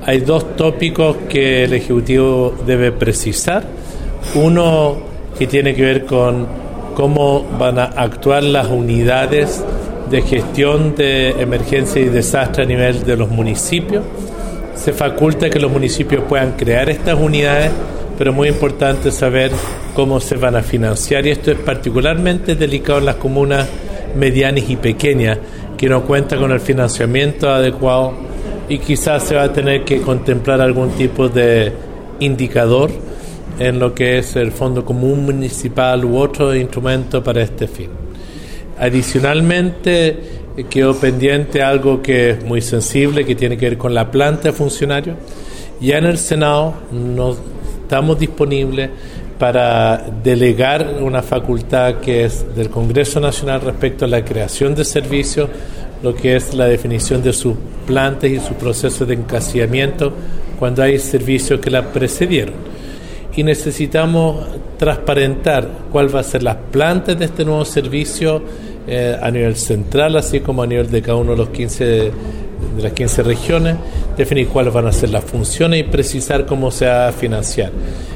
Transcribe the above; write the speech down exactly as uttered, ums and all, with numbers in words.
hay dos tópicos que el Ejecutivo debe precisar. Uno que tiene que ver con cómo van a actuar las unidades de gestión de emergencia y desastre a nivel de los municipios. Se faculta que los municipios puedan crear estas unidades, pero es muy importante saber cómo se van a financiar, y esto es particularmente delicado en las comunas medianas y pequeñas, que no cuentan con el financiamiento adecuado, y quizás se va a tener que contemplar algún tipo de indicador en lo que es el Fondo Común Municipal u otro instrumento para este fin. Adicionalmente, quedó pendiente algo que es muy sensible, que tiene que ver con la planta de funcionarios. Ya en el Senado nos estamos disponibles para delegar una facultad que es del Congreso Nacional respecto a la creación de servicios, lo que es la definición de sus plantas y su proceso de encasillamiento cuando hay servicios que la precedieron. Y necesitamos transparentar cuál va a ser las plantas de este nuevo servicio eh, a nivel central, así como a nivel de cada uno de los quince de las quince regiones, definir cuáles van a ser las funciones y precisar cómo se va a financiar.